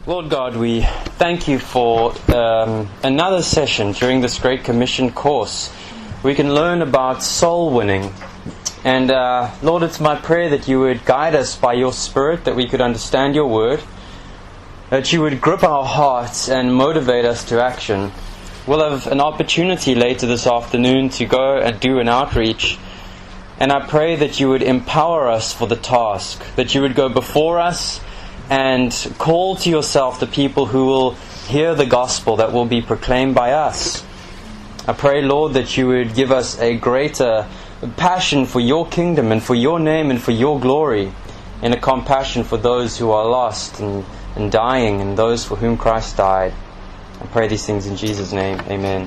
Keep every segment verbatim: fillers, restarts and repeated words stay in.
Lord God, we thank you for um, another session during this Great Commission course. We can learn about soul winning. And uh, Lord, it's my prayer that you would guide us by your Spirit, that we could understand your word, that you would grip our hearts and motivate us to action. We'll have an opportunity later this afternoon to go and do an outreach. And I pray that you would empower us for the task, that you would go before us and call to yourself the people who will hear the gospel that will be proclaimed by us. I pray, Lord, that you would give us a greater passion for your kingdom and for your name and for your glory, and a compassion for those who are lost and, and dying and those for whom Christ died. I pray these things in Jesus' name. Amen.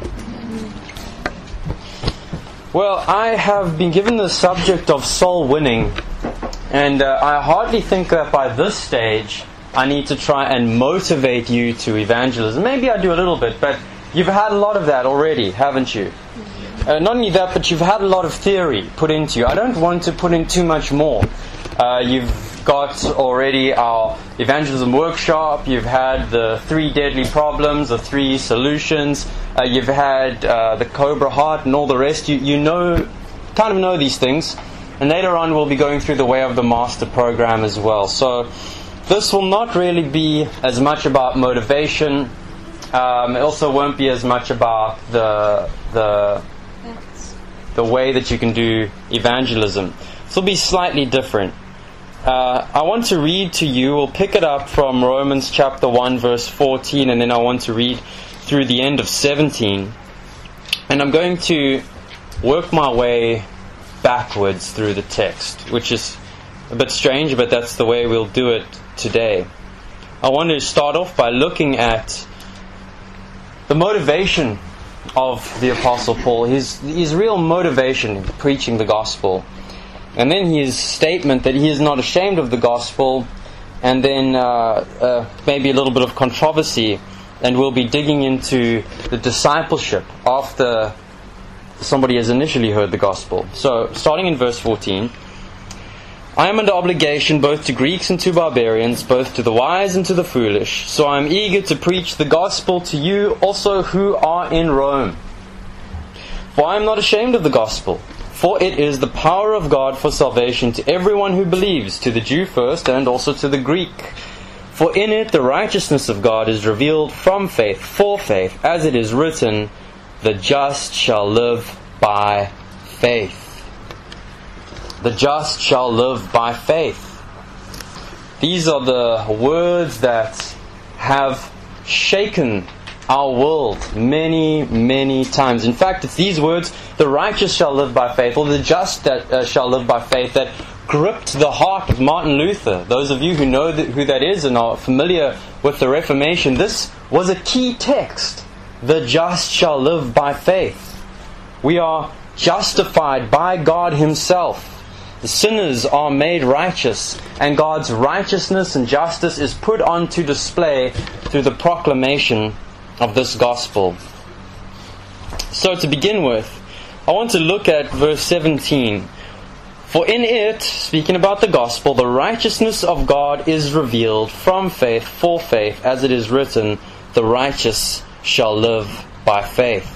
Well, I have been given the subject of soul winning. And uh, I hardly think that by this stage I need to try and motivate you to evangelism. Maybe I do a little bit, but you've had a lot of that already, haven't you? Uh, not only that, but you've had a lot of theory put into you. I don't want to put in too much more. Uh, you've got already our evangelism workshop. You've had the three deadly problems, the three solutions. Uh, you've had uh, the Cobra Heart and all the rest. You, you know, kind of know these things. And later on we'll be going through the Way of the Master program as well. So this will not really be as much about motivation. Um, it also won't be as much about the the the way that you can do evangelism. This will be slightly different. Uh, I want to read to you, we'll pick it up from Romans chapter one verse fourteen, and then I want to read through the end of seventeen. And I'm going to work my way backwards through the text, which is a bit strange, but that's the way we'll do it today. I want to start off by looking at the motivation of the Apostle Paul, his, his real motivation in preaching the gospel, and then his statement that he is not ashamed of the gospel, and then uh, uh, maybe a little bit of controversy, and we'll be digging into the discipleship after somebody has initially heard the gospel. So, starting in verse fourteen, I am under obligation both to Greeks and to barbarians, both to the wise and to the foolish. So I am eager to preach the gospel to you also who are in Rome. For I am not ashamed of the gospel, for it is the power of God for salvation to everyone who believes, to the Jew first and also to the Greek. For in it the righteousness of God is revealed from faith for faith, as it is written, the just shall live by faith. The just shall live by faith. These are the words that have shaken our world many, many times. In fact, it's these words, the righteous shall live by faith, or the just that uh, shall live by faith, that gripped the heart of Martin Luther. Those of you who know that, who that is and are familiar with the Reformation, this was a key text. The just shall live by faith. We are justified by God Himself. The sinners are made righteous, and God's righteousness and justice is put on to display through the proclamation of this gospel. So to begin with, I want to look at verse seventeen. For in it, speaking about the gospel, the righteousness of God is revealed from faith for faith, as it is written, the righteous shall live by faith.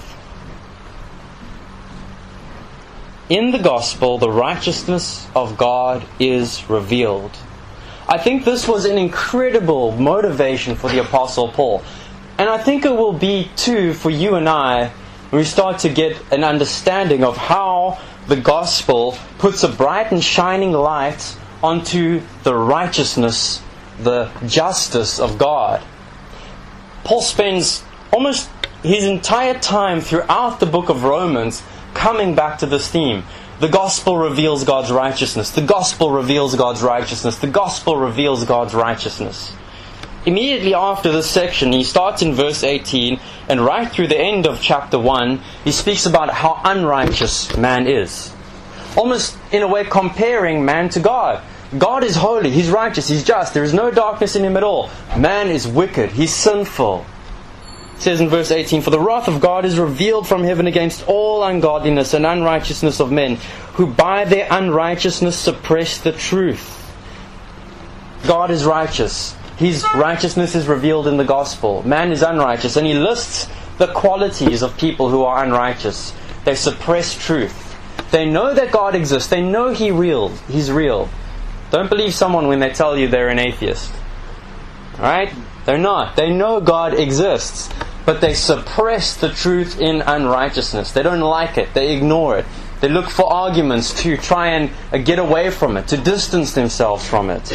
In the gospel, the righteousness of God is revealed. I think this was an incredible motivation for the Apostle Paul. And I think it will be too for you and I when we start to get an understanding of how the gospel puts a bright and shining light onto the righteousness, the justice of God. Paul spends almost his entire time throughout the book of Romans coming back to this theme. The gospel reveals God's righteousness. The gospel reveals God's righteousness. The gospel reveals God's righteousness. Immediately after this section, he starts in verse eighteen, and right through the end of chapter one, he speaks about how unrighteous man is. Almost in a way comparing man to God. God is holy, He's righteous, He's just. There is no darkness in Him at all. Man is wicked, he's sinful. It says in verse eighteen, for the wrath of God is revealed from heaven against all ungodliness and unrighteousness of men, who by their unrighteousness suppress the truth. God is righteous. His righteousness is revealed in the gospel. Man is unrighteous, and he lists the qualities of people who are unrighteous. They suppress truth. They know that God exists. They know He real. He's real. Don't believe someone when they tell you they're an atheist. Right? They're not. They know God exists, but they suppress the truth in unrighteousness. They don't like it. They ignore it. They look for arguments to try and uh, get away from it, to distance themselves from it.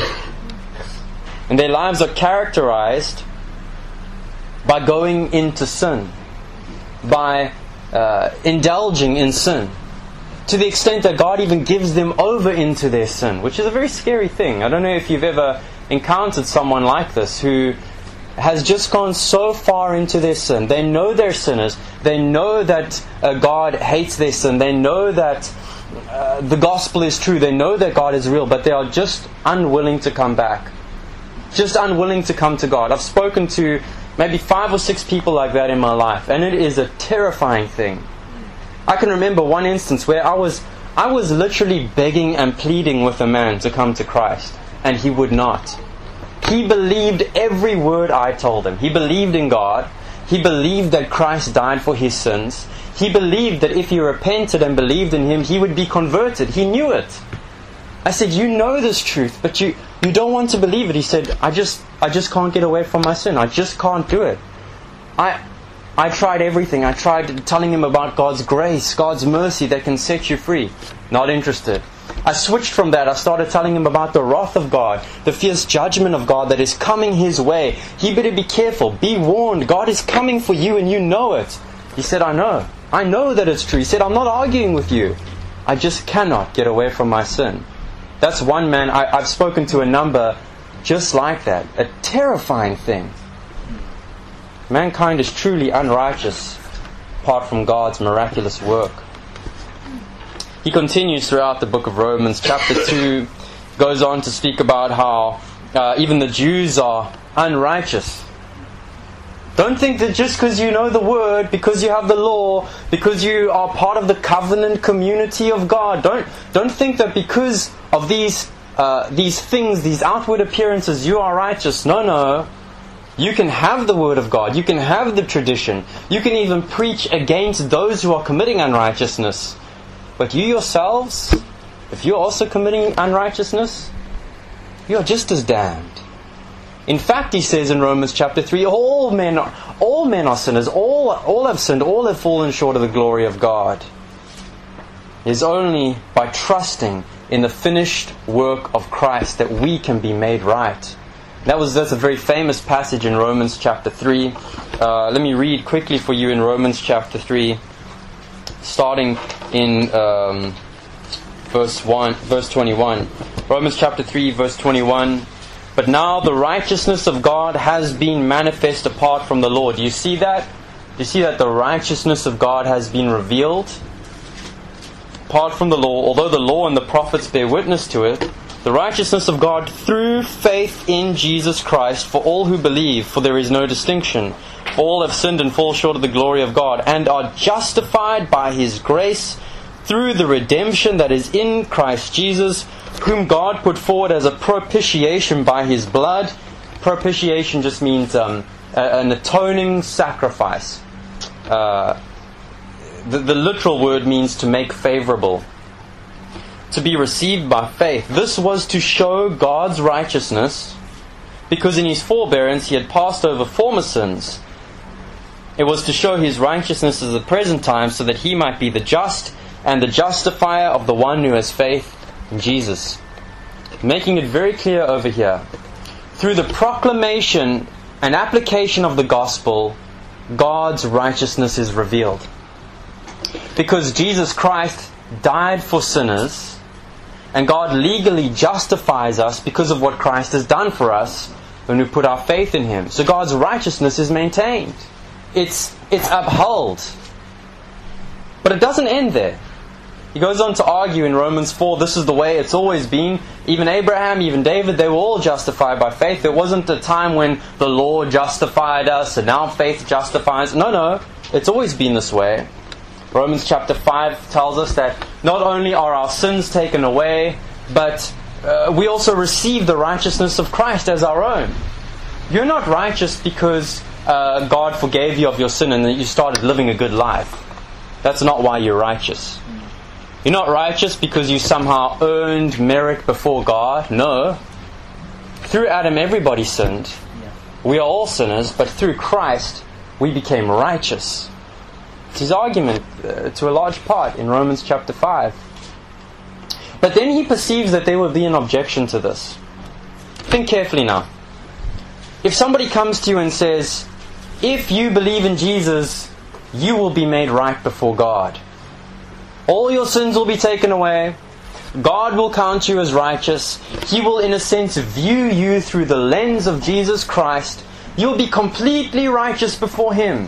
And their lives are characterized by going into sin, by uh, indulging in sin, to the extent that God even gives them over into their sin, which is a very scary thing. I don't know if you've ever encountered someone like this who has just gone so far into their sin. They know they're sinners. They know that uh, God hates their sin. They know that uh, the gospel is true. They know that God is real, but they are just unwilling to come back. Just unwilling to come to God. I've spoken to maybe five or six people like that in my life, and it is a terrifying thing. I can remember one instance where I was I was literally begging and pleading with a man to come to Christ, and he would not. He believed every word I told him. He believed in God. He believed that Christ died for his sins. He believed that if he repented and believed in Him, he would be converted. He knew it. I said, you know this truth, but you, you don't want to believe it. He said, I just I just can't get away from my sin. I just can't do it. I I tried everything. I tried telling him about God's grace, God's mercy that can set you free. Not interested. I switched from that. I started telling him about the wrath of God, the fierce judgment of God that is coming his way. He better be careful. Be warned. God is coming for you and you know it. He said, I know. I know that it's true. He said, I'm not arguing with you. I just cannot get away from my sin. That's one man. I, I've spoken to a number just like that. A terrifying thing. Mankind is truly unrighteous apart from God's miraculous work. He continues throughout the book of Romans. Chapter two goes on to speak about how uh, even the Jews are unrighteous. Don't think that just because you know the Word, because you have the law, because you are part of the covenant community of God, don't don't think that because of these uh, these things, these outward appearances, you are righteous. No, no. You can have the Word of God. You can have the tradition. You can even preach against those who are committing unrighteousness. But you yourselves, if you're also committing unrighteousness, you are just as damned. In fact, he says in Romans chapter three, all men are, all men are sinners. All, all have sinned. All have fallen short of the glory of God. It is only by trusting in the finished work of Christ that we can be made right. That was that's a very famous passage in Romans chapter three. Uh, let me read quickly for you in Romans chapter three, starting in um, verse one, verse twenty-one. Romans chapter three, verse twenty-one. But now the righteousness of God has been manifest apart from the law. Do you see that? Do you see that the righteousness of God has been revealed apart from the law, although the law and the prophets bear witness to it? The righteousness of God through faith in Jesus Christ for all who believe, for there is no distinction. For all have sinned and fall short of the glory of God, and are justified by His grace through the redemption that is in Christ Jesus, whom God put forward as a propitiation by His blood. Propitiation just means um, an atoning sacrifice. Uh, the, the literal word means to make favorable. To be received by faith. This was to show God's righteousness, because in His forbearance He had passed over former sins. It was to show His righteousness at the present time, so that He might be the just and the justifier of the one who has faith in Jesus. Making it very clear over here, through the proclamation and application of the gospel, God's righteousness is revealed. Because Jesus Christ died for sinners, and God legally justifies us because of what Christ has done for us when we put our faith in Him. So God's righteousness is maintained. It's, it's upheld. But it doesn't end there. He goes on to argue in Romans four, this is the way it's always been. Even Abraham, even David, they were all justified by faith. There wasn't a time when the law justified us and now faith justifies. No, no. It's always been this way. Romans chapter five tells us that not only are our sins taken away, but uh, we also receive the righteousness of Christ as our own. you're not righteous because uh, God forgave you of your sin and that you started living a good life. That's not why you're righteous. You're not righteous because you somehow earned merit before God. No. Through Adam, everybody sinned. We are all sinners, but through Christ, we became righteous. It's his argument uh, to a large part in Romans chapter five. But then he perceives that there will be an objection to this. Think carefully now. If somebody comes to you and says, if you believe in Jesus, you will be made right before God. All your sins will be taken away. God will count you as righteous. He will, in a sense, view you through the lens of Jesus Christ. You'll be completely righteous before Him.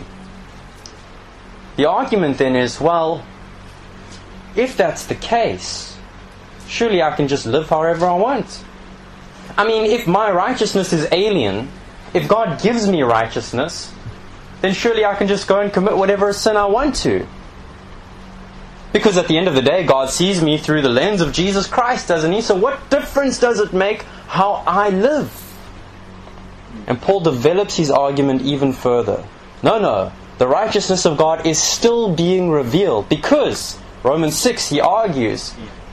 The argument then is, well, if that's the case, surely I can just live however I want. I mean, if my righteousness is alien, if God gives me righteousness, then surely I can just go and commit whatever sin I want to. Because at the end of the day, God sees me through the lens of Jesus Christ, doesn't He? So what difference does it make how I live? And Paul develops his argument even further. No, no. The righteousness of God is still being revealed. Because, Romans six, he argues,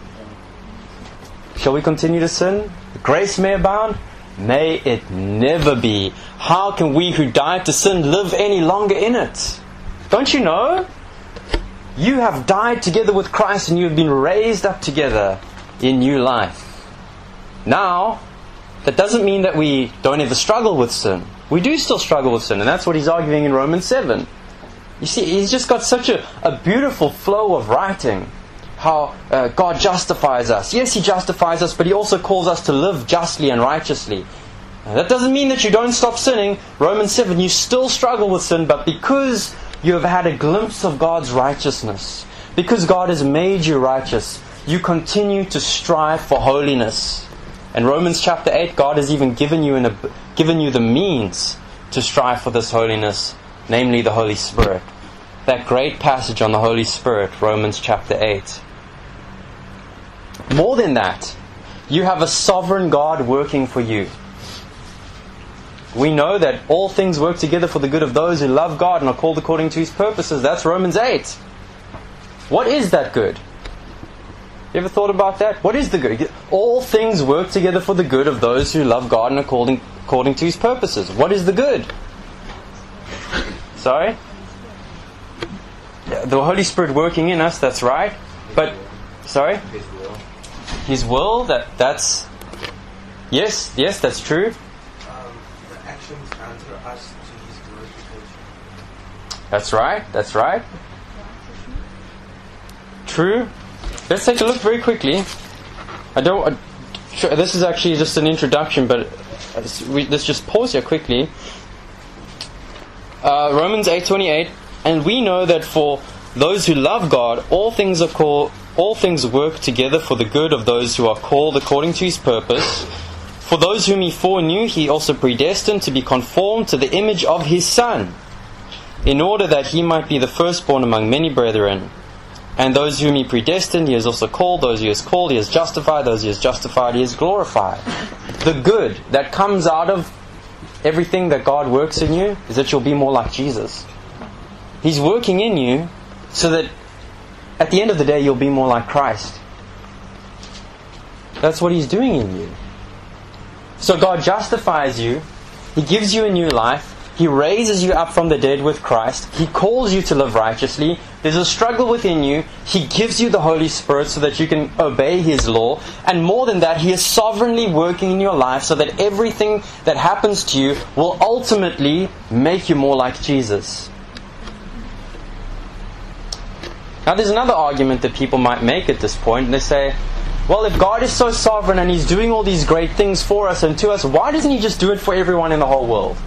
shall we continue to sin? Grace may abound? May it never be. How can we who died to sin live any longer in it? Don't you know? You have died together with Christ and you have been raised up together in new life. Now, that doesn't mean that we don't ever struggle with sin. We do still struggle with sin, and that's what he's arguing in Romans seven. You see, he's just got such a, a beautiful flow of writing. How uh, God justifies us. Yes, He justifies us, but He also calls us to live justly and righteously. Now, that doesn't mean that you don't stop sinning. Romans seven, you still struggle with sin, but because you have had a glimpse of God's righteousness, because God has made you righteous, you continue to strive for holiness. In Romans chapter eight, God has even given you, in a, given you the means to strive for this holiness, namely the Holy Spirit. That great passage on the Holy Spirit, Romans chapter eight. More than that, you have a sovereign God working for you. We know that all things work together for the good of those who love God and are called according to His purposes. That's Romans eight. What is that good? You ever thought about that? What is the good? All things work together for the good of those who love God and are called according to His purposes. What is the good? Sorry? The Holy Spirit working in us, that's right. But, sorry? His will. His will, that, that's... Yes, yes, that's true. Actions answer us to His glorification. That's right, that's right. True. Let's take a look very quickly. I don't... Uh, sure, this is actually just an introduction, but uh, we, let's just pause here quickly. Uh, Romans eight twenty-eight, and we know that for those who love God, all things are called, all things work together for the good of those who are called according to His purpose. For those whom He foreknew, He also predestined to be conformed to the image of His Son, in order that He might be the firstborn among many brethren. And those whom He predestined, He has also called. Those He has called, He has justified. Those He has justified, He has glorified. The good that comes out of everything that God works in you is that you'll be more like Jesus. He's working in you so that at the end of the day you'll be more like Christ. That's what He's doing in you. So God justifies you. He gives you a new life. He raises you up from the dead with Christ. He calls you to live righteously. There's a struggle within you. He gives you the Holy Spirit so that you can obey His law. And more than that, He is sovereignly working in your life so that everything that happens to you will ultimately make you more like Jesus. Now there's another argument that people might make at this point. And they say, well, if God is so sovereign and He's doing all these great things for us and to us, why doesn't He just do it for everyone in the whole world?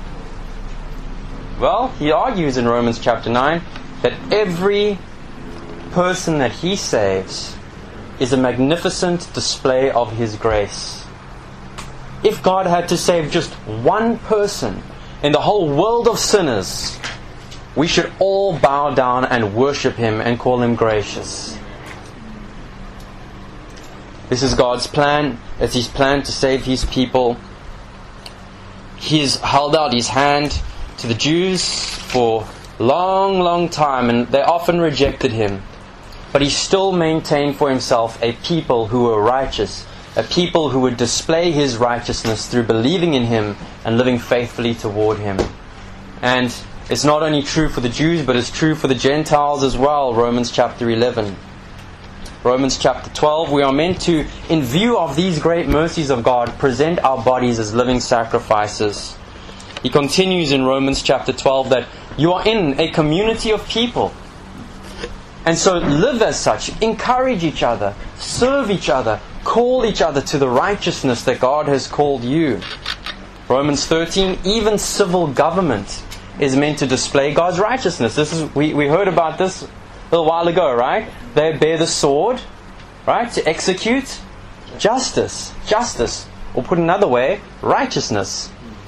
Well, he argues in Romans chapter nine that every person that He saves is a magnificent display of His grace. If God had to save just one person in the whole world of sinners, we should all bow down and worship Him and call Him gracious. This is God's plan. It's His plan to save His people. he's held out his hand to the Jews for a long, long time, and they often rejected him. But he still maintained for himself a people who were righteous, a people who would display his righteousness through believing in him and living faithfully toward him. And it's not only true for the Jews, but it's true for the Gentiles as well. Romans chapter eleven. Romans chapter twelve, we are meant to, in view of these great mercies of God, present our bodies as living sacrifices. He continues in Romans chapter twelve that you are in a community of people. And so live as such, encourage each other, serve each other, call each other to the righteousness that God has called you. Romans thirteen, even civil government is meant to display God's righteousness. This is we, we heard about this a little while ago, right? They bear the sword, right, to execute justice. Justice. Or put another way, righteousness.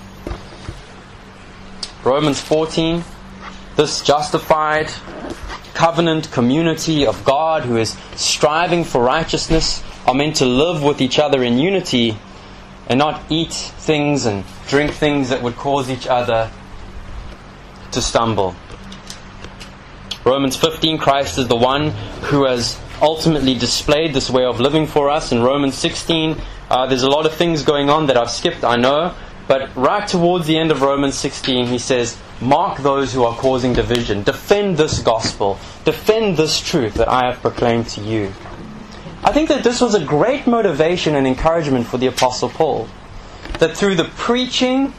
Romans fourteen, this justified covenant community of God who is striving for righteousness are meant to live with each other in unity and not eat things and drink things that would cause each other to stumble. Romans fifteen, Christ is the one who has ultimately displayed this way of living for us. In Romans sixteen, uh, there's a lot of things going on that I've skipped, I know, but right towards the end of Romans sixteen, he says, mark those who are causing division. Defend this gospel. Defend this truth that I have proclaimed to you. I think that this was a great motivation and encouragement for the Apostle Paul. That through the preaching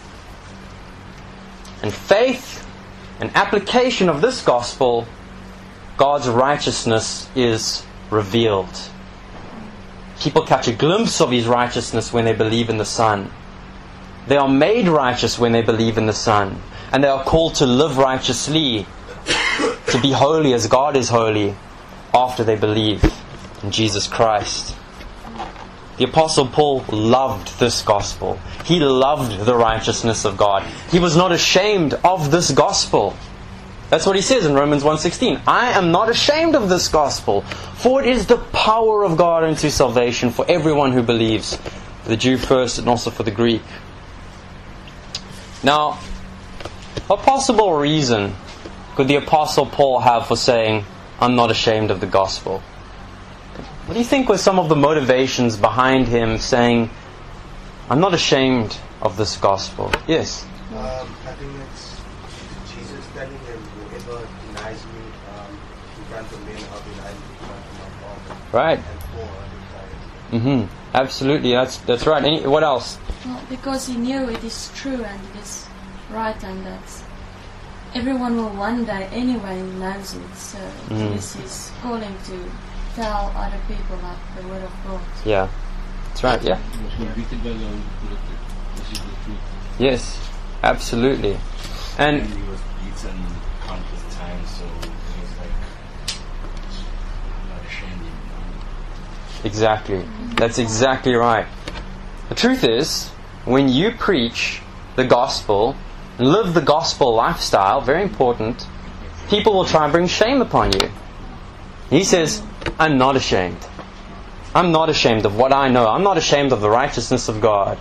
and faith and application of this gospel, God's righteousness is revealed. People catch a glimpse of His righteousness when they believe in the Son. They are made righteous when they believe in the Son. And they are called to live righteously, to be holy as God is holy, after they believe in Jesus Christ. The Apostle Paul loved this gospel. He loved the righteousness of God. He was not ashamed of this gospel. That's what he says in Romans one sixteen. I am not ashamed of this gospel, for it is the power of God unto salvation for everyone who believes, for the Jew first and also for the Greek. Now, what possible reason could the Apostle Paul have for saying, I'm not ashamed of the gospel? What do you think were some of the motivations behind him saying, I'm not ashamed of this gospel? Yes? Um, I think it's Jesus telling him, whoever denies me um, in front of men, I'll deny me in front of my Father. Right. And for I'll deny it. Mm-hmm. Absolutely, that's that's right. Any, what else? Well, because he knew it is true and it is right, and that everyone will one day anyway knows it. So Mm. this is calling to tell other people about the word of God. Yeah, that's right. Yeah. He was convicted by the Holy Spirit. This is the truth. Yes, absolutely. And And he was beaten countless times, so he was like, I'm not ashamed. exactly, that's exactly right. The truth is, when you preach the gospel, live the gospel lifestyle, very important, people will try and bring shame upon you. He says, I'm not ashamed. I'm not ashamed of what I know. I'm not ashamed of the righteousness of God.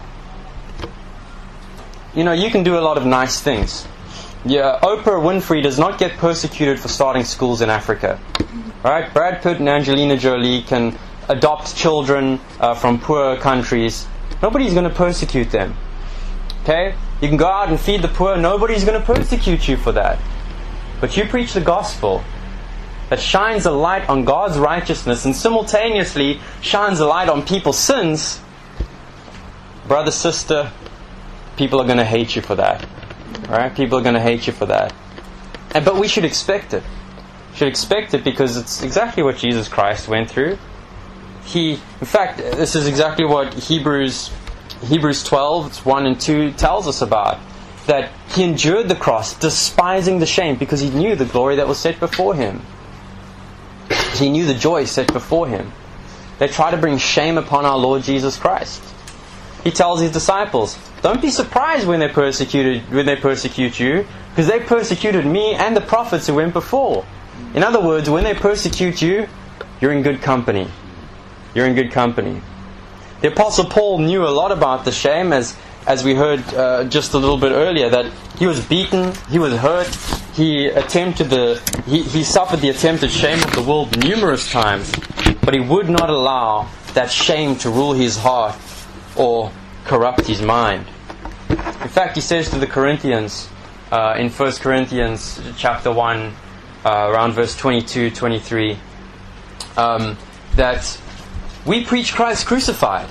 You know, you can do a lot of nice things. Yeah, Oprah Winfrey does not get persecuted for starting schools in Africa. Right? Brad Pitt and Angelina Jolie can adopt children uh, from poor countries. Nobody's going to persecute them. Okay? You can go out and feed the poor. Nobody's going to persecute you for that. But you preach the gospel that shines a light on God's righteousness and simultaneously shines a light on people's sins. Brother, sister, people are going to hate you for that. Right? People are going to hate you for that. And, but we should expect it. Should expect it because it's exactly what Jesus Christ went through. He, in fact, this is exactly what Hebrews Hebrews twelve, one and two tells us about. That He endured the cross, despising the shame, because He knew the glory that was set before Him. He knew the joy set before Him. They try to bring shame upon our Lord Jesus Christ. He tells His disciples, don't be surprised when they persecuted when they persecute you, because they persecuted me and the prophets who went before. In other words, when they persecute you, you're in good company. You're in good company. The Apostle Paul knew a lot about the shame, as as we heard uh, just a little bit earlier, that he was beaten, he was hurt, he attempted the, he, he suffered the attempted shame of the world numerous times, but he would not allow that shame to rule his heart or corrupt his mind. In fact, he says to the Corinthians uh, in First Corinthians chapter one, uh, around verse twenty-two, twenty-three, um, that we preach Christ crucified.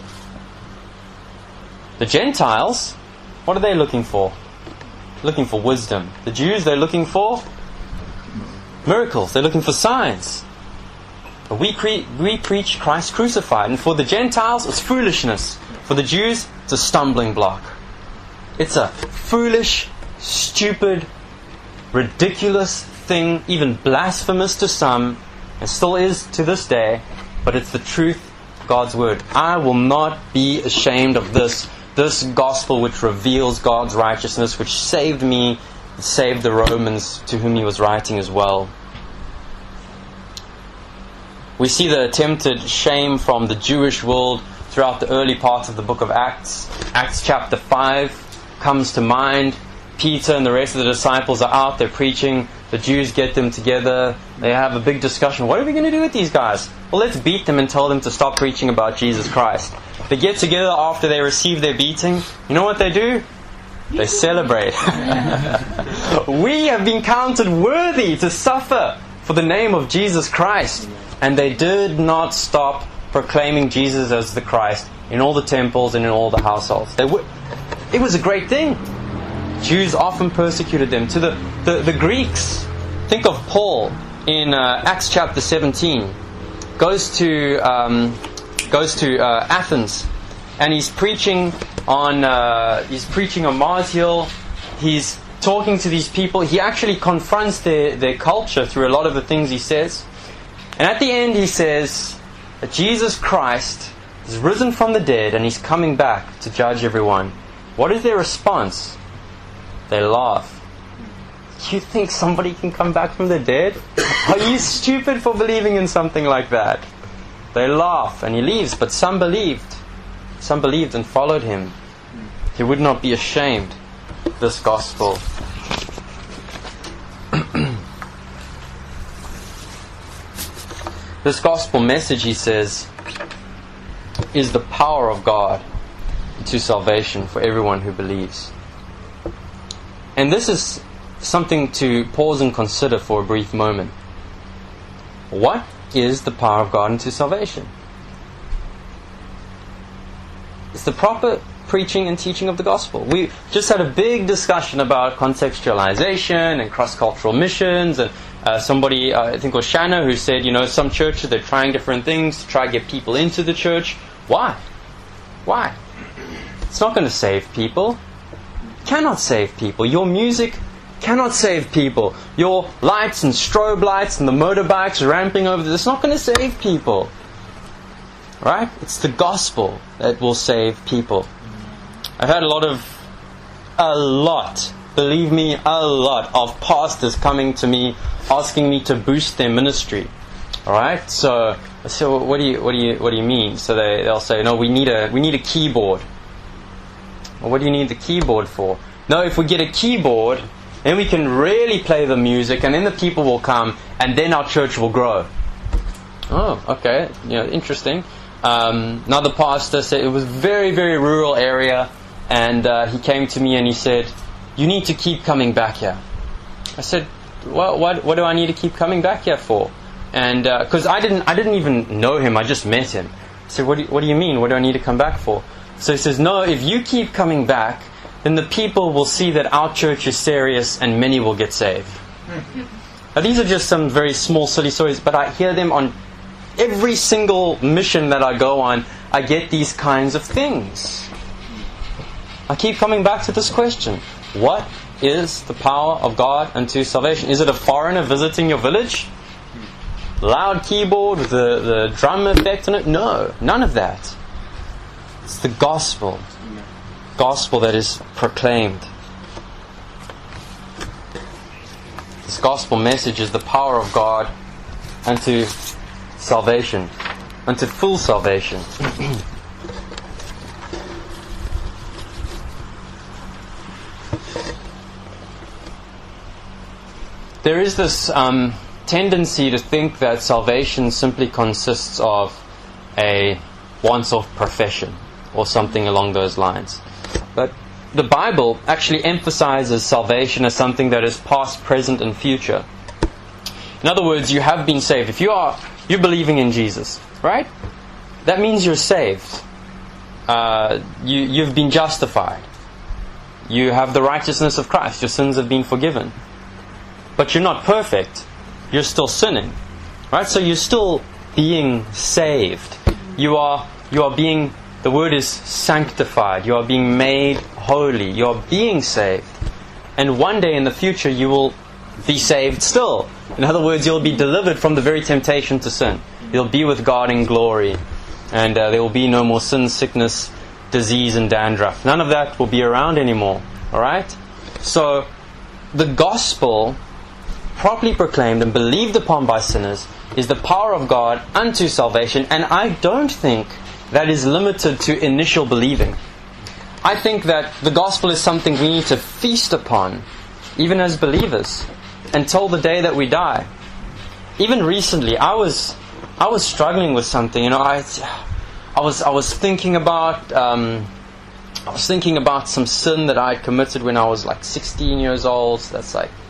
The Gentiles, what are they looking for? Looking for wisdom. The Jews, they're looking for miracles. They're looking for signs. But we, cre- we preach Christ crucified. And for the Gentiles, it's foolishness. For the Jews, it's a stumbling block. It's a foolish, stupid, ridiculous thing, even blasphemous to some, and still is to this day, but it's the truth of God's Word. I will not be ashamed of this, this gospel which reveals God's righteousness, which saved me, saved the Romans to whom he was writing as well. We see the attempted shame from the Jewish world throughout the early parts of the book of Acts. Acts chapter five comes to mind. Peter and the rest of the disciples are out, they're preaching. The Jews get them together. They have a big discussion. What are we going to do with these guys? Well, let's beat them and tell them to stop preaching about Jesus Christ. They get together after they receive their beating. You know what they do? They celebrate. We have been counted worthy to suffer for the name of Jesus Christ. And they did not stop proclaiming Jesus as the Christ in all the temples and in all the households. They w- it was a great thing. Jews often persecuted them. To the, the, the Greeks, think of Paul in uh, Acts chapter seventeen. Goes to um, goes to uh, Athens, and he's preaching on uh, he's preaching on Mars Hill. He's talking to these people. He actually confronts their, their culture through a lot of the things he says. And at the end he says that Jesus Christ is risen from the dead and he's coming back to judge everyone. What is their response? They laugh. You think somebody can come back from the dead? Are you stupid for believing in something like that? They laugh and he leaves, but some believed. Some believed and followed him. He would not be ashamed of this gospel. This gospel message, he says, is the power of God to salvation for everyone who believes. And this is something to pause and consider for a brief moment. What is the power of God into salvation? It's the proper preaching and teaching of the gospel. We just had a big discussion about contextualization and cross-cultural missions, and uh, somebody, uh, I think it was Shanna, who said, you know, some churches, they're trying different things to try to get people into the church. Why? Why? It's not going to save people. It cannot save people. Your music cannot save people. Your lights and strobe lights and the motorbikes ramping over this, it's not going to save people. Right? It's the gospel that will save people. I've had a lot of, a lot, believe me, a lot of pastors coming to me asking me to boost their ministry. Alright? So I say, well, what do you what do you what do you mean? So they, they'll say, no, we need a we need a keyboard. Well, what do you need the keyboard for? No, if we get a keyboard, then we can really play the music, and then the people will come, and then our church will grow. Oh, okay, you know, interesting. Um, another pastor said it was a very, very rural area, and uh, he came to me and he said, "You need to keep coming back here." I said, "Well, what what do I need to keep coming back here for?" And because uh, I didn't I didn't even know him, I just met him. I said, "What do you, what do you mean? What do I need to come back for?" So he says, "No, if you keep coming back, then the people will see that our church is serious and many will get saved." Now, these are just some very small, silly stories, but I hear them on every single mission that I go on. I get these kinds of things. I keep coming back to this question. What is the power of God unto salvation? Is it a foreigner visiting your village? Loud keyboard with the, the drum effect on it? No, none of that. It's the gospel. Gospel that is proclaimed. This gospel message is the power of God unto salvation, unto full salvation. there is this um, tendency to think that salvation simply consists of a once-off profession or something along those lines. But the Bible actually emphasizes salvation as something that is past, present, and future. In other words, you have been saved. If you are you're believing in Jesus, right? That means you're saved. Uh, you, you've been justified. You have the righteousness of Christ. Your sins have been forgiven. But you're not perfect. You're still sinning, right? So you're still being saved. You are you are being, the word is sanctified. You are being made holy. You are being saved. And one day in the future you will be saved still. In other words, you'll be delivered from the very temptation to sin. You'll be with God in glory. And uh, there will be no more sin, sickness, disease, and dandruff. None of that will be around anymore. Alright? So, the gospel, properly proclaimed and believed upon by sinners, is the power of God unto salvation. And I don't think that is limited to initial believing. I think that the gospel is something we need to feast upon, even as believers, until the day that we die. Even recently, I was I was struggling with something. You know, I I was I was thinking about um, I was thinking about some sin that I had committed when I was like sixteen years old. So that's like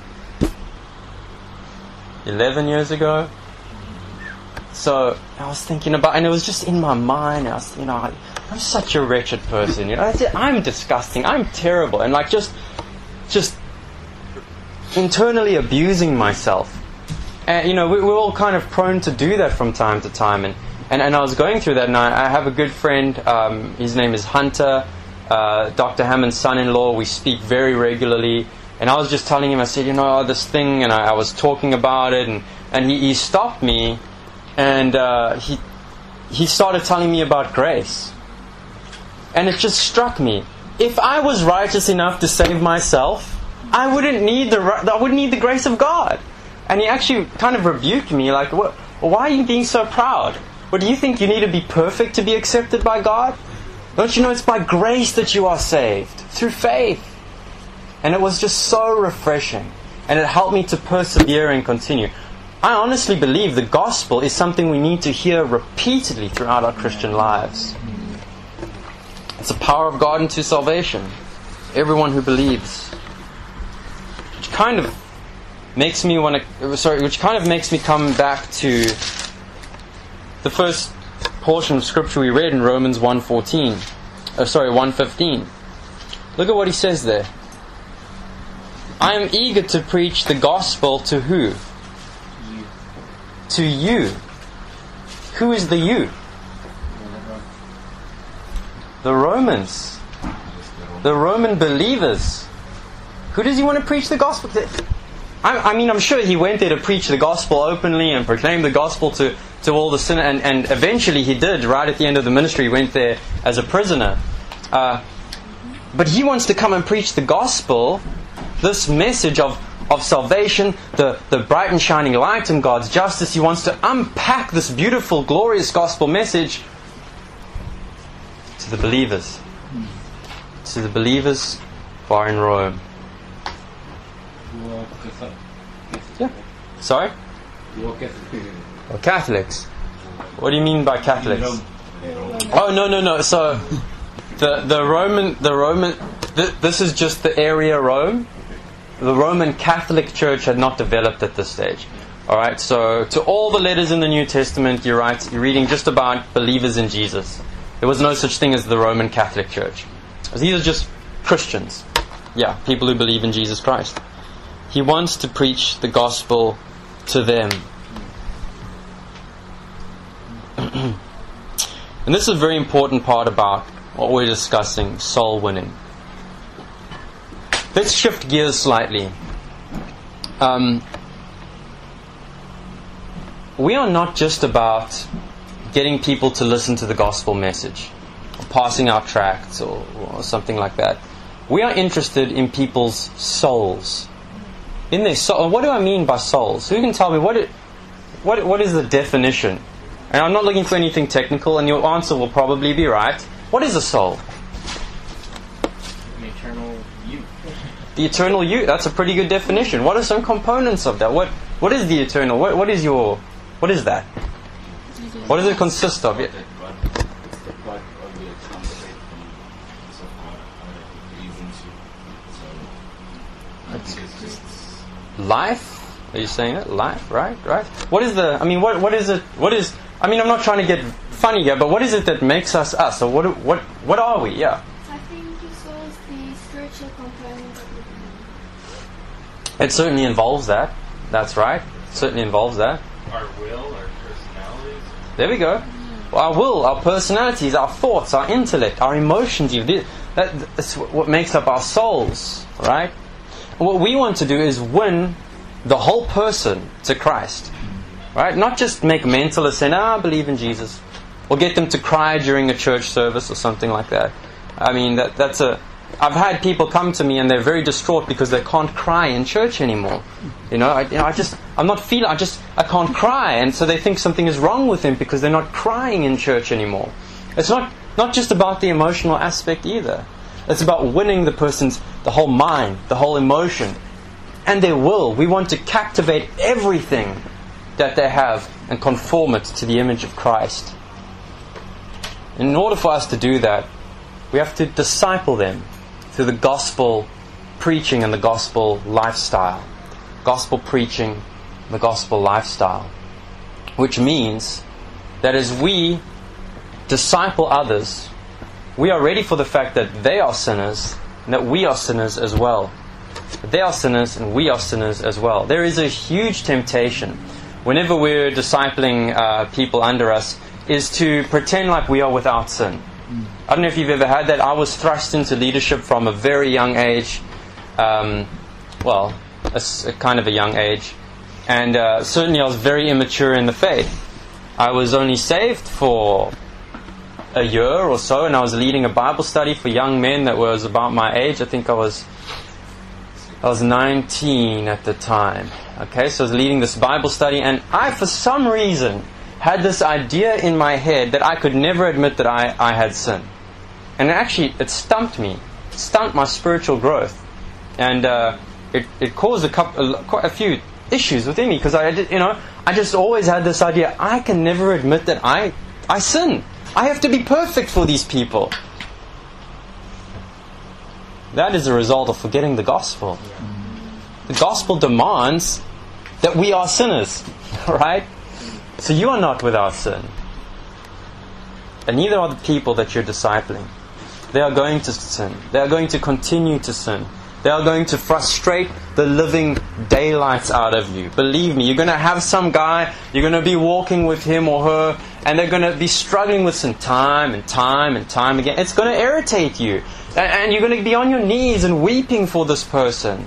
eleven years ago. So I was thinking about, and it was just in my mind. I was, you know, I, I'm such a wretched person. You know, I said, I'm disgusting. I'm terrible, and like just, just internally abusing myself. And you know, we, we're all kind of prone to do that from time to time. And and, and I was going through that, and I, I have a good friend. Um, his name is Hunter, uh, Doctor Hammond's son-in-law. We speak very regularly. And I was just telling him, I said, you know, this thing, and I, I was talking about it, and and he, he stopped me. And uh, he he started telling me about grace. And it just struck me. If I was righteous enough to save myself, I wouldn't need the I wouldn't need the grace of God. And he actually kind of rebuked me, like, what, why are you being so proud? What, do you think you need to be perfect to be accepted by God? Don't you know it's by grace that you are saved, through faith? And it was just so refreshing. And it helped me to persevere and continue. I honestly believe the gospel is something we need to hear repeatedly throughout our Christian lives. It's the power of God unto salvation. Everyone who believes. Which kind of makes me want to, sorry, which kind of makes me come back to the first portion of scripture we read in Romans one fourteen. Oh, sorry, one fifteen. Look at what he says there. I am eager to preach the gospel to who? To you. Who is the you? The Romans. The Roman believers. Who does he want to preach the gospel to? I, I mean, I'm sure he went there to preach the gospel openly and proclaim the gospel to, to all the sinners. And, and eventually he did. Right at the end of the ministry, he went there as a prisoner. Uh, but he wants to come and preach the gospel, this message of of salvation, the, the bright and shining light in God's justice. He wants to unpack this beautiful, glorious gospel message to the believers. To the believers who are in Rome. Yeah. Sorry? Or Catholics. What do you mean by Catholics? Oh, no, no, no. So, the, the Roman, the Roman, th- this is just the area Rome. The Roman Catholic Church had not developed at this stage. Alright, so to all the letters in the New Testament, you're right, you're reading just about believers in Jesus. There was no such thing as the Roman Catholic Church. These are just Christians. Yeah, people who believe in Jesus Christ. He wants to preach the gospel to them. And this is a very important part about what we're discussing, soul winning. Let's shift gears slightly. Um, we are not just about getting people to listen to the gospel message, or passing out tracts, or, or something like that. We are interested in people's souls. In their soul. What do I mean by souls? Who can tell me what it, what what is the definition? And I'm not looking for anything technical, and your answer will probably be right. What is a soul? An eternal you. The eternal you. That's a pretty good definition. What are some components of that? What What is the eternal? What What is your What is that? What does it consist of? Yeah. That God, it's the God of the eternal state from the of God, how it reasons you. So I think it's just Life? Are you saying it? Life, right? Right? What is the, I mean, what what is it, what is, I mean, I'm not trying to get funny here, but what is it that makes us us? Or what what what are we? Yeah. I think your soul is the spiritual component of the being. It certainly involves that. That's right. It certainly involves that. Our will, our personalities. There we go. Our will, our personalities, our thoughts, our intellect, our emotions. You did that. That's what makes up our souls, right? And what we want to do is win the whole person to Christ, right? Not just make mental assent, ah, I believe in Jesus, or get them to cry during a church service or something like that. I mean, that that's a. I've had people come to me and they're very distraught because they can't cry in church anymore. You know, I, you know, I just, I'm not feeling, I just, I can't cry, and so they think something is wrong with them because they're not crying in church anymore. It's not not just about the emotional aspect either. It's about winning the person's, the whole mind, the whole emotion, and their will. We want to captivate everything that they have and conform it to the image of Christ. In order for us to do that, we have to disciple them through the gospel preaching and the gospel lifestyle. Gospel preaching, the gospel lifestyle. Which means that as we disciple others, we are ready for the fact that they are sinners and that we are sinners as well. They are sinners and we are sinners as well. There is a huge temptation whenever we're discipling uh, people under us is to pretend like we are without sin. I don't know if you've ever had that. I was thrust into leadership from a very young age. Um, well, a, a kind of a young age. And uh, certainly I was very immature in the faith. I was only saved for a year or so, and I was leading a Bible study for young men that was about my age. I think I was I was nineteen at the time. Okay, so I was leading this Bible study, and I, for some reason, had this idea in my head that I could never admit that I, I had sinned. And actually, it stumped me. It stumped my spiritual growth. And uh, it, it caused a, couple, a, quite a few issues within me, because I did, you know, I just always had this idea, I can never admit that I, I sin. I have to be perfect for these people. That is a result of forgetting the gospel. The gospel demands that we are sinners, right? So you are not without sin. And neither are the people that you're discipling. They are going to sin. They are going to continue to sin. They are going to frustrate the living daylights out of you. Believe me, you're going to have some guy, you're going to be walking with him or her, and they're going to be struggling with sin time and time and time again. It's going to irritate you. And you're going to be on your knees and weeping for this person.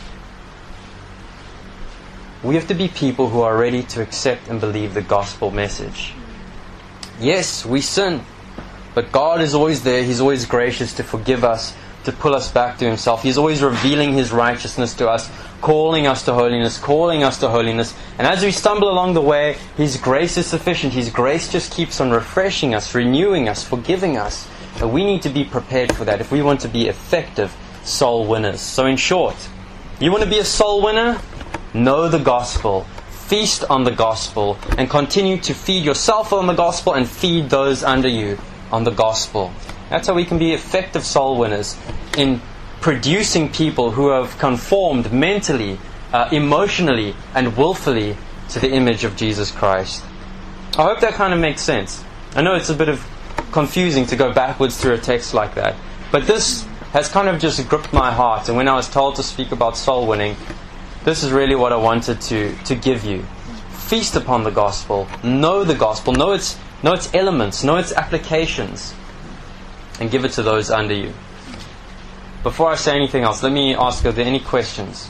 We have to be people who are ready to accept and believe the gospel message. Yes, we sin, but God is always there. He's always gracious to forgive us, to pull us back to Himself. He's always revealing His righteousness to us, calling us to holiness, calling us to holiness. And as we stumble along the way, His grace is sufficient. His grace just keeps on refreshing us, renewing us, forgiving us. And we need to be prepared for that if we want to be effective soul winners. So in short, you want to be a soul winner? Know the gospel, feast on the gospel, and continue to feed yourself on the gospel and feed those under you on the gospel. That's how we can be effective soul winners, in producing people who have conformed mentally, uh, emotionally, and willfully to the image of Jesus Christ. I hope that kind of makes sense. I know it's a bit of confusing to go backwards through a text like that, but this has kind of just gripped my heart. And when I was told to speak about soul winning, this is really what I wanted to, to give you. Feast upon the gospel, know the gospel, know its, know its elements, know its applications, and give it to those under you. Before I say anything else, let me ask, are there any questions?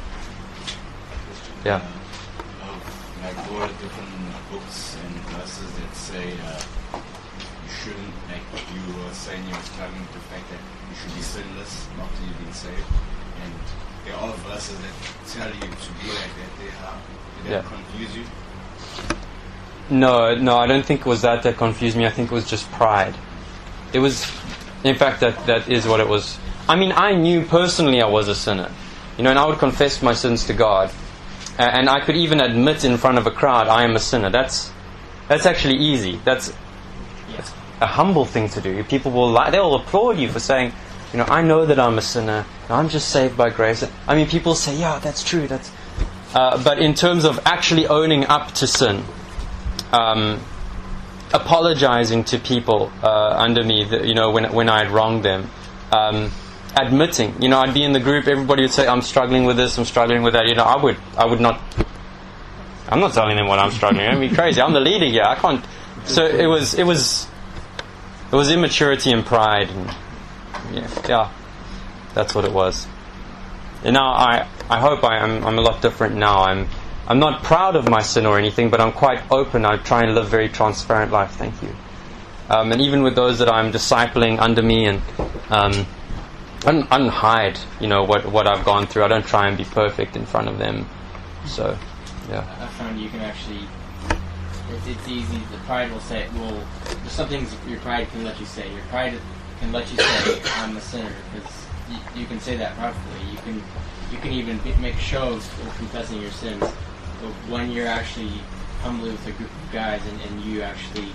Yeah. Of like all the different books and verses that say uh, you shouldn't, like you were saying you were struggling with the fact that you should be sinless after you've been saved, and there are verses that tell you to be like that. They have, did that Yeah. confuse you? No, no, I don't think it was that that confused me. I think it was just pride. It was, in fact, that, that is what it was. I mean, I knew personally I was a sinner, you know, and I would confess my sins to God, uh, and I could even admit in front of a crowd I am a sinner. That's that's actually easy. That's, that's a humble thing to do. People will li- they will applaud you for saying, you know, I know that I'm a sinner. I'm just saved by grace. I mean, people say, yeah, that's true. That's, uh, but in terms of actually owning up to sin, um, apologizing to people uh, under me, that, you know, when when I had wronged them, um, admitting, you know, I'd be in the group, everybody would say, I'm struggling with this, I'm struggling with that. You know, I would, I would not. I'm not telling them what I'm struggling. It'd be crazy. I'm the leader here. I can't. So it was, it was, it was immaturity and pride, and yeah, yeah, that's what it was. And now I, I hope I am, I'm a lot different now. I'm, I'm not proud of my sin or anything, but I'm quite open. I try and live very transparent life. Thank you. Um, and even with those that I'm discipling under me, and um, I don't, I don't hide, you know, what what I've gone through. I don't try and be perfect in front of them. So, yeah. I found you can actually. It's, it's easy. The pride will say, well, there's some things your pride can let you say. Your pride can let you say, I'm a sinner, because you, you can say that proudly. You can, you can even be, make a show of confessing your sins. But when you're actually humbly with a group of guys, and, and you actually,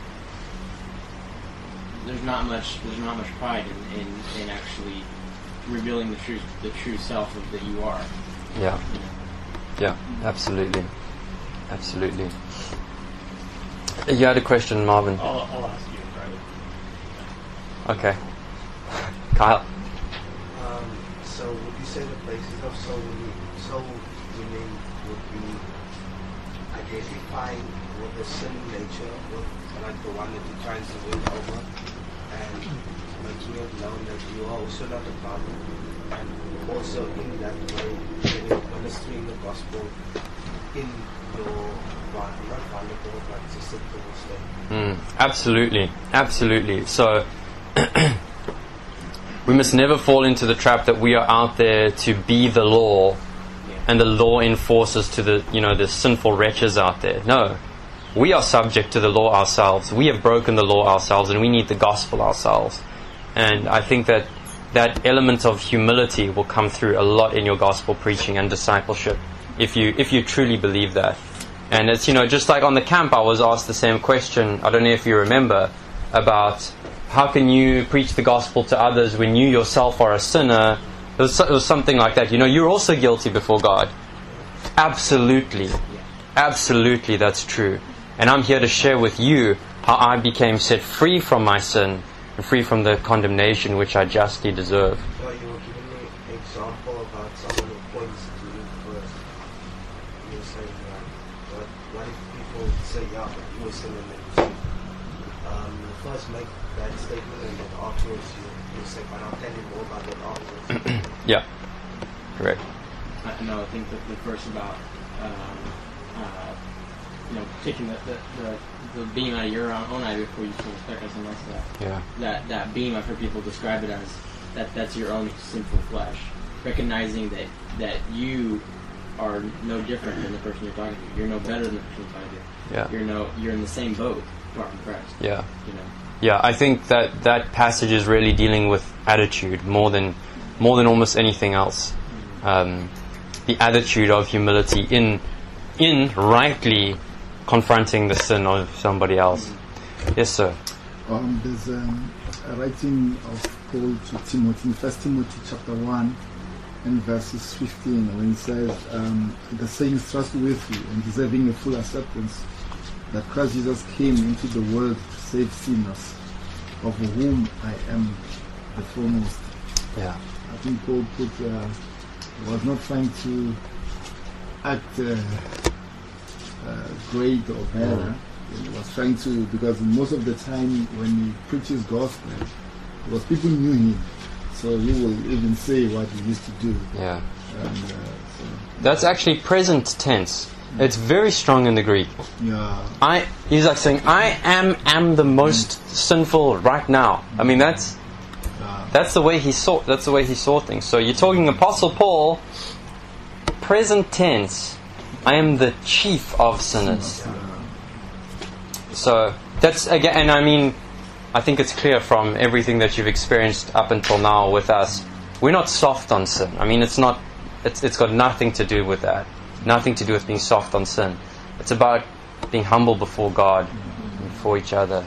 there's not much, there's not much pride in, in, in actually revealing the true, the true self of that you are. Yeah. You know? Yeah. Absolutely. Absolutely. You had a question, Marvin. I'll, I'll ask you in private. Okay. Kyle. Um, so would you say the basis of soul winning, soul winning would be identifying with the sin nature, with like the one that you're trying to win over, and making it known that you are also not a problem, and also in that way ministering the gospel in your not vulnerable but susceptible state? Mm, absolutely, absolutely. So we must never fall into the trap that we are out there to be the law, and the law enforces to the, you know, the sinful wretches out there. No, we are subject to the law ourselves. We have broken the law ourselves, and we need the gospel ourselves. And I think that that element of humility will come through a lot in your gospel preaching and discipleship, if you if you truly believe that. And it's, you know, just like on the camp, I was asked the same question. I don't know if you remember, about how can you preach the gospel to others when you yourself are a sinner. It was, it was something like that. You know, you're also guilty before God. Absolutely. Absolutely, that's true. And I'm here to share with you how I became set free from my sin and free from the condemnation which I justly deserve. So you were giving me an example about someone who points to you first. You were saying, like, what, what if people say, yeah, but you were sinning and you sin? Um, you first make that statement, and then afterwards you, you say, but I'll tell you more about that afterwards. Yeah, correct. I know. I think that the verse about um, uh, you know, taking the, the, the, the beam out of your own eye before you pull the speck out of someone else's eye. Yeah. That that beam, I've heard people describe it as that that's your own sinful flesh. Recognizing that that you are no different than the person you're talking to. You're no better than the person you're talking to. Yeah. You're no you're in the same boat apart from Christ. Yeah. You know. Yeah, I think that that passage is really dealing with attitude more than more than almost anything else. Um, the attitude of humility in in rightly confronting the sin of somebody else. Yes, sir. Um, there's um, a writing of Paul to Timothy, in First Timothy chapter one and verses fifteen, when he says, um, the saying is trustworthy and deserving a full acceptance, that Christ Jesus came into the world to save sinners, of whom I am the foremost. Yeah. I think Paul put, uh, was not trying to act uh, uh, great or better. He was trying to, because most of the time when he preaches gospel, it was people knew him, so he will even say what he used to do. Yeah. And, uh, so, That's actually present tense. It's very strong in the Greek. yeah. I he's like saying, I am am the most sinful right now. I mean, that's Uh, that's the way he saw that's the way he saw things. So you're talking Apostle Paul, present tense. I am the chief of sinners. So that's again, and I mean, I think it's clear from everything that you've experienced up until now with us, we're not soft on sin. I mean, it's not. It's it's got nothing to do with that. Nothing to do with being soft on sin. It's about being humble before God and before each other.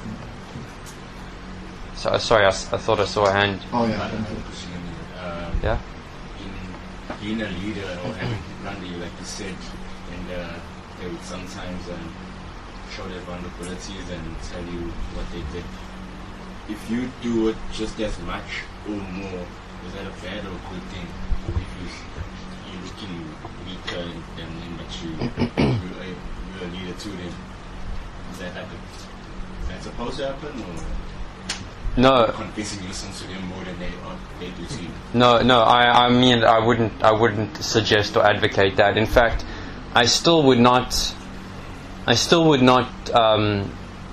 So sorry, I, I thought I saw a hand. Oh yeah, thank you. Uh, Yeah. in being a leader or having people under you, like you said, and uh, they would sometimes um, show their vulnerabilities and tell you what they did. If you do it just as much or more, is that a bad or good thing? If you, you're looking weaker than them, but you, you're, a, you're a leader to them, is that like a, is that supposed to happen? Or No. convincing you listen to them more than they, or they do to you? No, no. I, I mean, I wouldn't, I wouldn't suggest or advocate that. In fact, I still would not, I still would not um,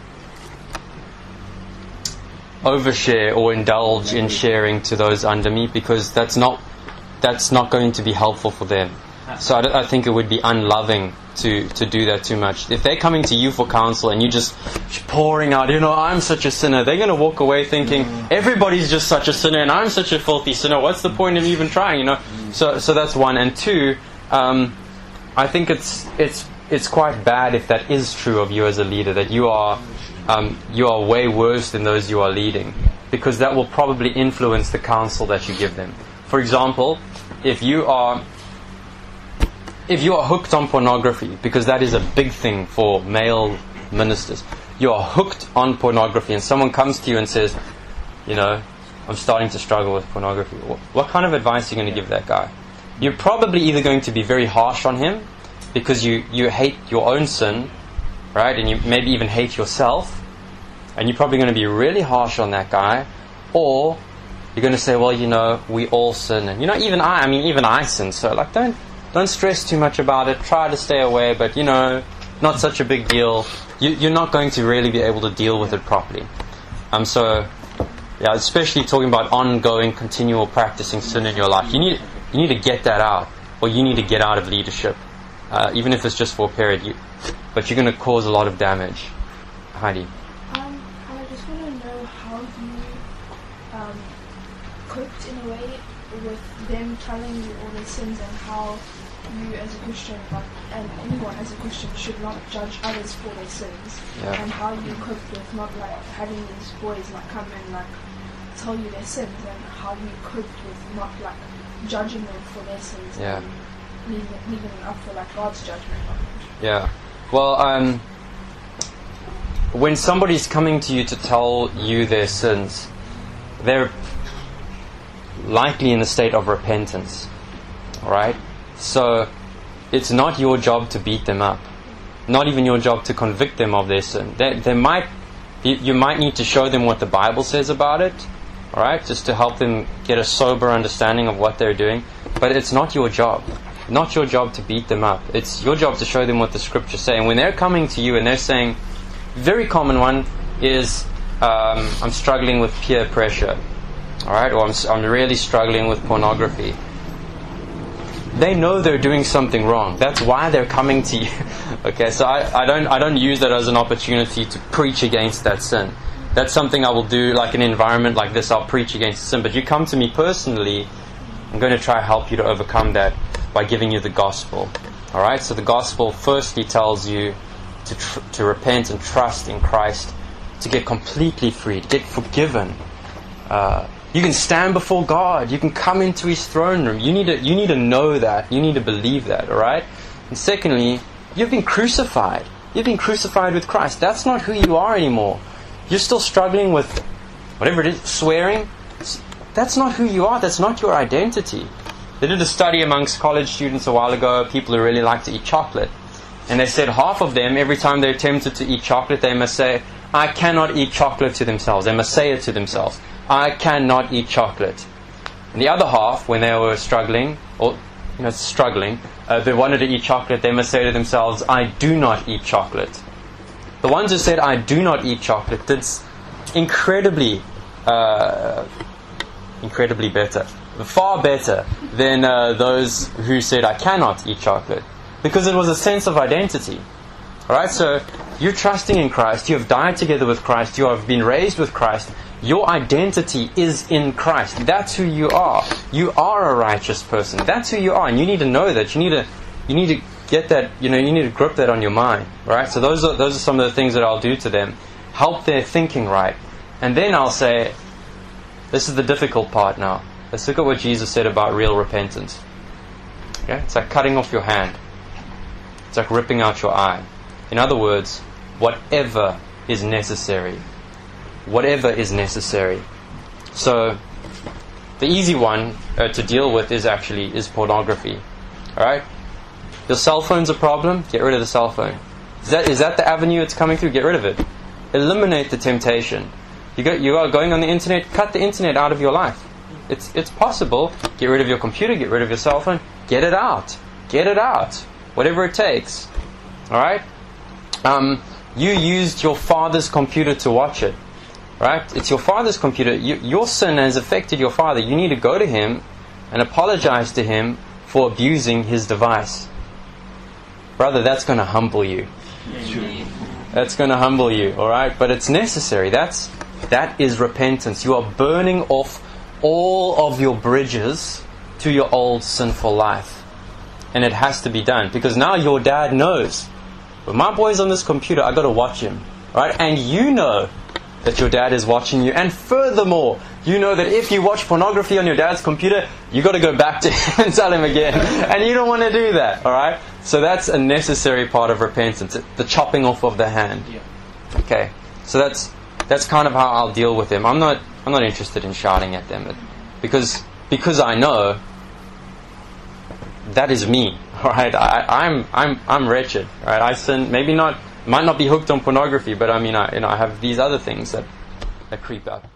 overshare or indulge in sharing to those under me, because that's not, that's not going to be helpful for them. So I, I think it would be unloving to, to do that too much. If they're coming to you for counsel and you just pouring out, you know, I'm such a sinner, they're going to walk away thinking, everybody's just such a sinner and I'm such a filthy sinner. What's the point of even trying, you know? So so that's one. And two, um, I think it's it's it's quite bad if that is true of you as a leader, that you are um, you are way worse than those you are leading, because that will probably influence the counsel that you give them. For example, if you are If you are hooked on pornography, because that is a big thing for male ministers, you are hooked on pornography, and someone comes to you and says, you know, I'm starting to struggle with pornography. What kind of advice are you going to give that guy? You're probably either going to be very harsh on him because you, you hate your own sin, right? And you maybe even hate yourself, and you're probably going to be really harsh on that guy, or you're going to say, well, you know, we all sin, and you know, even I, I mean, even I sin, so like, don't Don't stress too much about it. Try to stay away, but you know, not such a big deal. You, you're not going to really be able to deal with it properly. Um, so, yeah, especially talking about ongoing, continual practicing sin in your life. You need you need to get that out, or you need to get out of leadership, uh, even if it's just for a period. You, but you're going to cause a lot of damage. Heidi. Um, I just want to know how you um, coped in a way with them telling you all their sins, and how you as a Christian, like, and anyone as a Christian, should not judge others for their sins, Yeah. and how you cope with not like having these boys like come and like tell you their sins, and how you coped with not like judging them for their sins, Yeah. and leaving, leaving it up for like God's judgment of them. Yeah. Well, um, when somebody's coming to you to tell you their sins, they're likely in a state of repentance. Alright? So, it's not your job to beat them up. Not even your job to convict them of their sin. They, they might, you, you might need to show them what the Bible says about it. Alright? Just to help them get a sober understanding of what they're doing. But it's not your job. Not your job to beat them up. It's your job to show them what the Scriptures say. And when they're coming to you and they're saying, very common one is, um, I'm struggling with peer pressure. Alright, or I'm, I'm really struggling with pornography. They know they're doing something wrong. That's why they're coming to you. Okay, so I, I don't I don't use that as an opportunity to preach against that sin. That's something I will do, like an environment like this, I'll preach against sin. But you come to me personally, I'm going to try to help you to overcome that by giving you the gospel. Alright, so the gospel firstly tells you to tr- to repent and trust in Christ, to get completely freed, get forgiven. Uh, You can stand before God. You can come into His throne room. You need to, you need to know that. You need to believe that, all right? And secondly, you've been crucified. You've been crucified with Christ. That's not who you are anymore. You're still struggling with whatever it is, swearing. That's not who you are. That's not your identity. They did a study amongst college students a while ago, people who really like to eat chocolate. And they said half of them, every time they're tempted to eat chocolate, they must say, I cannot eat chocolate to themselves. They must say it to themselves. I cannot eat chocolate. And the other half, when they were struggling, or you know, struggling, uh, they wanted to eat chocolate, they must say to themselves, I do not eat chocolate. The ones who said, I do not eat chocolate, did incredibly, uh, incredibly better. Far better than uh, those who said, I cannot eat chocolate. Because it was a sense of identity. Alright, so you're trusting in Christ, you have died together with Christ, you have been raised with Christ, Your identity is in Christ. That's who you are. You are a righteous person. That's who you are, and you need to know that. You need to, you need to get that. You know, you need to grip that on your mind, right? So those are those are some of the things that I'll do to them. Help their thinking right, and then I'll say, this is the difficult part now. Let's look at what Jesus said about real repentance. Okay? It's like cutting off your hand. It's like ripping out your eye. In other words, whatever is necessary. Whatever is necessary. So, the easy one uh, to deal with is actually is pornography. Alright? Your cell phone's a problem? Get rid of the cell phone. Is that is that the avenue it's coming through? Get rid of it. Eliminate the temptation. You go, you are going on the internet, cut the internet out of your life. It's it's possible. Get rid of your computer, get rid of your cell phone. Get it out. Get it out. Whatever it takes. Alright? Um, you used your father's computer to watch it. Right? It's your father's computer. You, your sin has affected your father. You need to go to him and apologize to him for abusing his device. Brother, that's going to humble you. That's going to humble you. Alright? But it's necessary. That's That is repentance. You are burning off all of your bridges to your old sinful life. And it has to be done. Because now your dad knows. When my boy's on this computer, I've got to watch him. Right? And you know that your dad is watching you. And furthermore, you know that if you watch pornography on your dad's computer, you've got to go back to him and tell him again. And you don't want to do that. Alright? So that's a necessary part of repentance. The chopping off of the hand. Okay. So that's that's kind of how I'll deal with them. I'm not I'm not interested in shouting at them. Because because I know that is me. Alright? I, I'm I'm I'm wretched. Right? I sin, maybe not might not be hooked on pornography, but I mean I you know I have these other things that, that creep up.